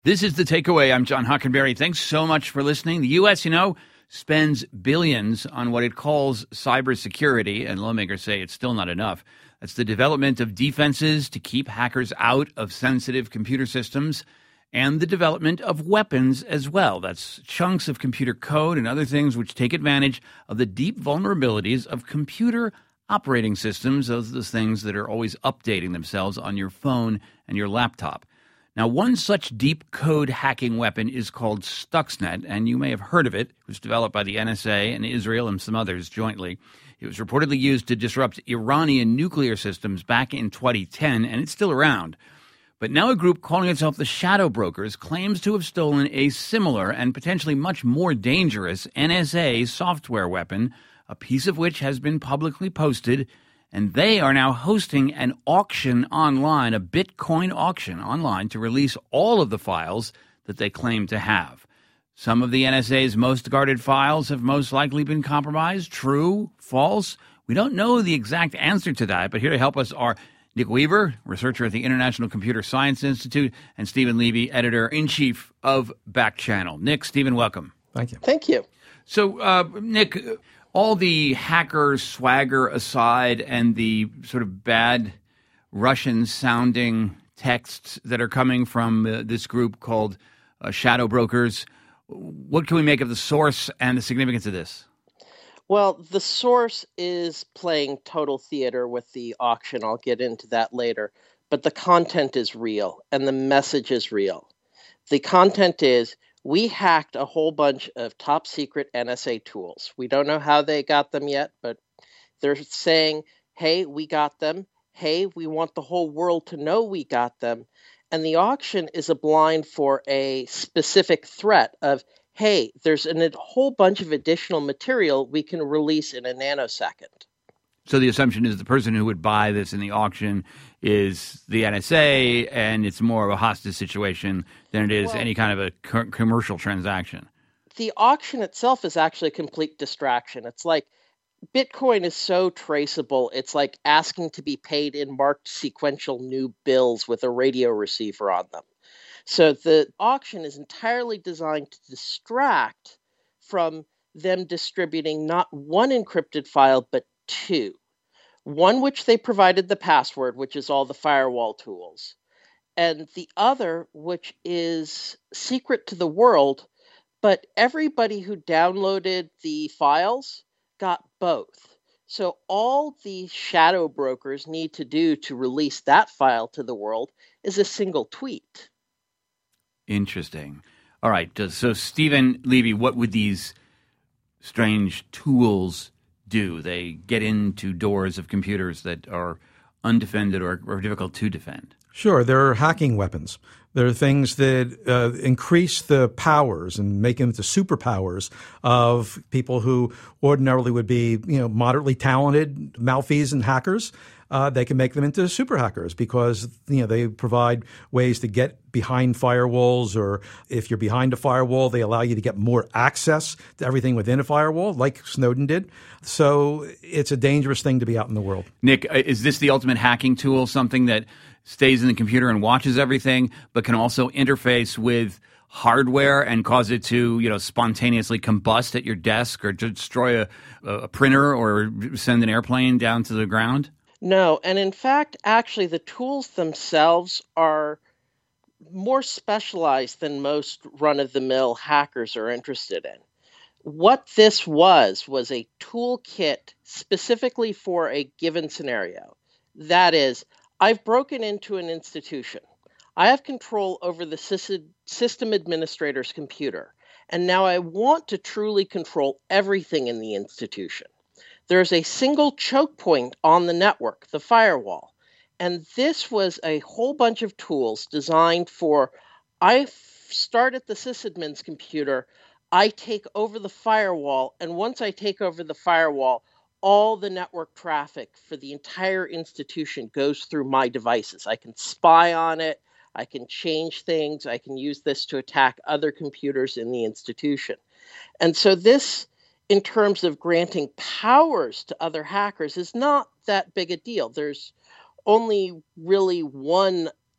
This is The Takeaway. I'm John Hockenberry. Thanks so much for listening. The U.S., spends billions on what it calls cybersecurity, and lawmakers say it's still not enough. That's the development of defenses to keep hackers out of sensitive computer systems and the development of weapons as well. That's chunks of computer code and other things which take advantage of the deep vulnerabilities of computer operating systems, those things that are always updating themselves on your phone and your laptop. Now, one such deep code hacking weapon is called Stuxnet, and you may have heard of it. It was developed by the NSA and Israel and some others jointly. It was reportedly used to disrupt Iranian nuclear systems back in 2010, and it's still around. But now a group calling itself the Shadow Brokers claims to have stolen a similar and potentially much more dangerous NSA software weapon, a piece of which has been publicly posted. And they are now hosting an auction online, a Bitcoin auction online, to release all of the files that they claim to have. Some of the NSA's most guarded files have most likely been compromised. True? False? We don't know the exact answer to that, but here to help us are Nick Weaver, researcher at the International Computer Science Institute, and Steven Levy, editor-in-chief of Backchannel. Nick, Steven, welcome. Thank you. Thank you. So, Nick, all the hacker swagger aside and the sort of bad Russian-sounding texts that are coming from this group called Shadow Brokers, what can we make of the source and the significance of this? Well, the source is playing total theater with the auction. I'll get into that later. But the content is real, and the message is real. The content is, we hacked a whole bunch of top secret NSA tools. We don't know how they got them yet, but they're saying, hey, we got them. Hey, we want the whole world to know we got them. And the auction is a blind for a specific threat of, hey, there's a whole bunch of additional material we can release in a nanosecond. So the assumption is the person who would buy this in the auction is the NSA, and it's more of a hostage situation than it is any kind of a commercial transaction. The auction itself is actually a complete distraction. It's like Bitcoin is so traceable, it's like asking to be paid in marked sequential new bills with a radio receiver on them. So the auction is entirely designed to distract from them distributing not one encrypted file, but two. One which they provided the password, which is all the firewall tools, and the other which is secret to the world, but everybody who downloaded the files got both. So all the shadow brokers need to do to release that file to the world is a single tweet. Interesting. All right. So, Steven Levy, what would these strange tools do? They get into doors of computers that are undefended or difficult to defend. Sure. There are hacking weapons. There are things that increase the powers and make them into superpowers of people who ordinarily would be, moderately talented malfeasant hackers. They can make them into super hackers because, they provide ways to get behind firewalls, or if you're behind a firewall, they allow you to get more access to everything within a firewall, like Snowden did. So it's a dangerous thing to be out in the world. Nick, is this the ultimate hacking tool, something that stays in the computer and watches everything, but can also interface with hardware and cause it to, spontaneously combust at your desk or destroy a printer or send an airplane down to the ground? No, and in fact, actually, the tools themselves are more specialized than most run-of-the-mill hackers are interested in. What this was a toolkit specifically for a given scenario. That is, I've broken into an institution. I have control over the system administrator's computer, and now I want to truly control everything in the institution. There's a single choke point on the network, the firewall. And this was a whole bunch of tools designed for, I start at the sysadmin's computer, I take over the firewall, and once I take over the firewall, all the network traffic for the entire institution goes through my devices. I can spy on it, I can change things, I can use this to attack other computers in the institution. And so this, in terms of granting powers to other hackers, is not that big a deal. There's only really one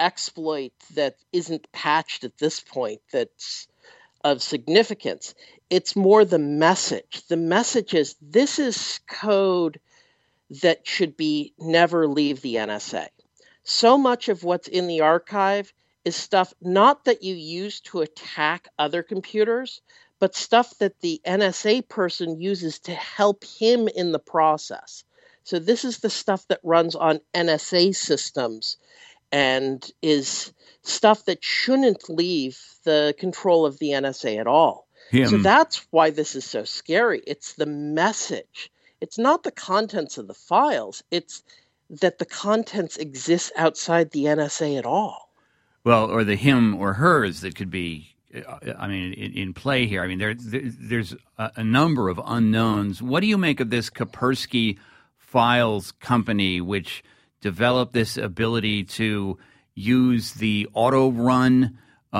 exploit that isn't patched at this point that's of significance. It's more the message. The message is this is code that should be never leave the NSA. So much of what's in the archive is stuff not that you use to attack other computers, but stuff that the NSA person uses to help him in the process. So this is the stuff that runs on NSA systems and is stuff that shouldn't leave the control of the NSA at all. So that's why this is so scary. It's the message. It's not the contents of the files. It's that the contents exist outside the NSA at all. Well, or the him or hers that could be, in play here. I mean, there's a number of unknowns. What do you make of this Kaspersky Files company, which developed this ability to use the auto run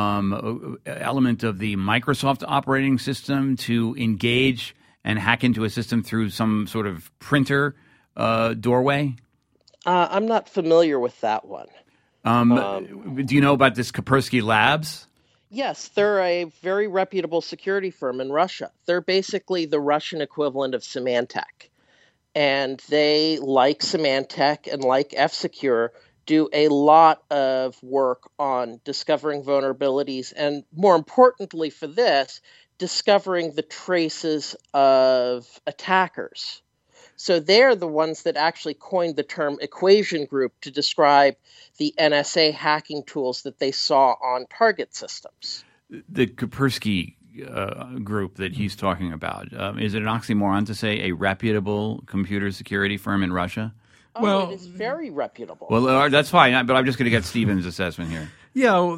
element of the Microsoft operating system to engage and hack into a system through some sort of printer doorway? I'm not familiar with that one. Do you know about this Kaspersky Labs? Yes, they're a very reputable security firm in Russia. They're basically the Russian equivalent of Symantec. And they, like Symantec and like F-Secure, do a lot of work on discovering vulnerabilities and, more importantly for this, discovering the traces of attackers. So they're the ones that actually coined the term equation group to describe the NSA hacking tools that they saw on target systems. The Kaspersky group that he's talking about, is it an oxymoron to say a reputable computer security firm in Russia? Oh, it is very reputable. Well, that's fine, but I'm just going to get Stephen's assessment here. Yeah,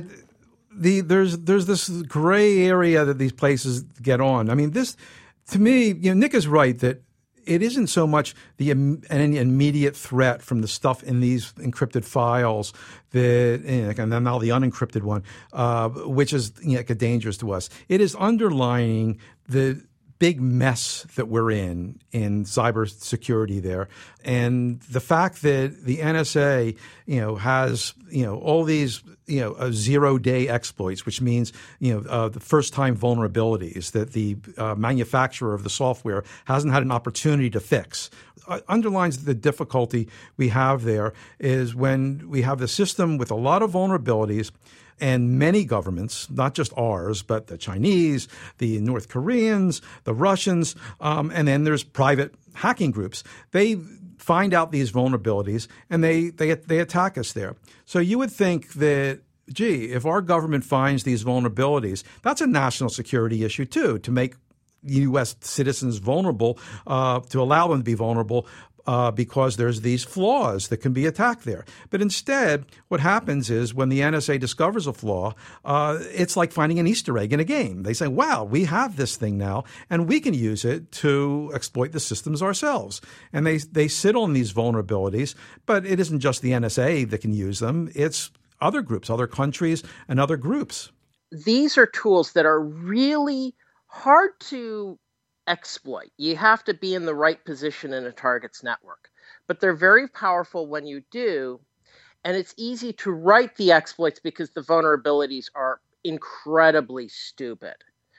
there's this gray area that these places get on. I mean, this, to me, Nick is right that it isn't so much an immediate threat from the stuff in these encrypted files that, and then now the unencrypted one, which is dangerous to us. It is underlining the big mess that we're in cybersecurity there, and the fact that the NSA, has all these zero-day exploits, which means the first-time vulnerabilities that the manufacturer of the software hasn't had an opportunity to fix. Underlines the difficulty we have there is when we have the system with a lot of vulnerabilities. And many governments, not just ours, but the Chinese, the North Koreans, the Russians, and then there's private hacking groups. They find out these vulnerabilities and they attack us there. So you would think that, gee, if our government finds these vulnerabilities, that's a national security issue too, to make U.S. citizens vulnerable, to allow them to be vulnerable. Because there's these flaws that can be attacked there. But instead, what happens is when the NSA discovers a flaw, it's like finding an Easter egg in a game. They say, wow, we have this thing now, and we can use it to exploit the systems ourselves. And they sit on these vulnerabilities, but it isn't just the NSA that can use them. It's other groups, other countries, and other groups. These are tools that are really hard to exploit. You have to be in the right position in a target's network. But they're very powerful when you do, and it's easy to write the exploits because the vulnerabilities are incredibly stupid.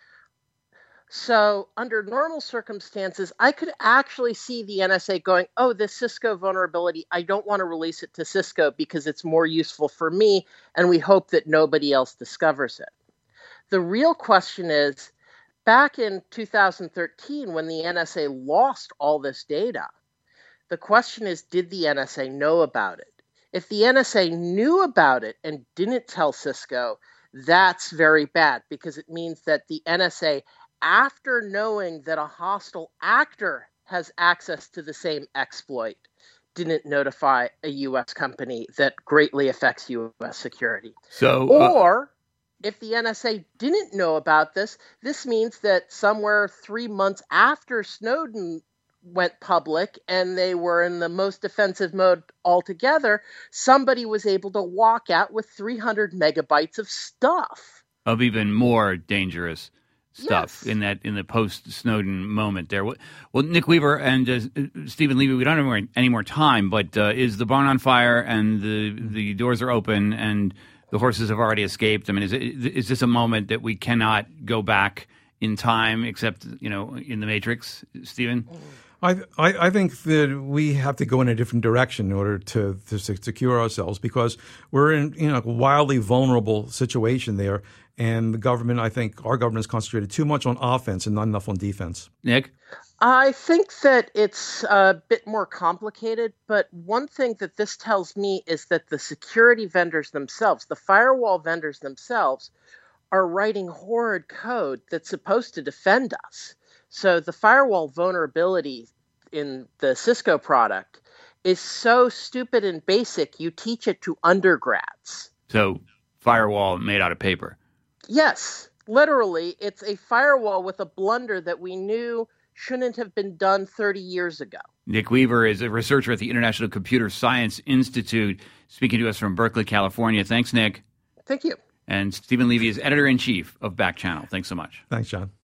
So under normal circumstances, I could actually see the NSA going, oh, this Cisco vulnerability, I don't want to release it to Cisco because it's more useful for me, and we hope that nobody else discovers it. The real question is, back in 2013, when the NSA lost all this data, the question is, did the NSA know about it? If the NSA knew about it and didn't tell Cisco, that's very bad because it means that the NSA, after knowing that a hostile actor has access to the same exploit, didn't notify a U.S. company that greatly affects U.S. security. Or if the NSA didn't know about this, this means that somewhere 3 months after Snowden went public and they were in the most defensive mode altogether, somebody was able to walk out with 300 megabytes of stuff. Of even more dangerous stuff Yes. in the post Snowden moment there. Well, Nick Weaver and Stephen Levy, we don't have any more time, but is the barn on fire and the doors are open and the horses have already escaped? I mean, is this a moment that we cannot go back in time, except in the Matrix, Stephen? I think that we have to go in a different direction in order to secure ourselves, because we're in a wildly vulnerable situation there. And the government, I think our government is concentrated too much on offense and not enough on defense. Nick? I think that it's a bit more complicated, but one thing that this tells me is that the security vendors themselves, the firewall vendors themselves, are writing horrid code that's supposed to defend us. So the firewall vulnerability in the Cisco product is so stupid and basic, you teach it to undergrads. So firewall made out of paper. Yes, literally, it's a firewall with a blunder that we knew shouldn't have been done 30 years ago. Nick Weaver is a researcher at the International Computer Science Institute, speaking to us from Berkeley, California. Thanks, Nick. Thank you. And Stephen Levy is editor-in-chief of Back Channel. Thanks so much. Thanks, John.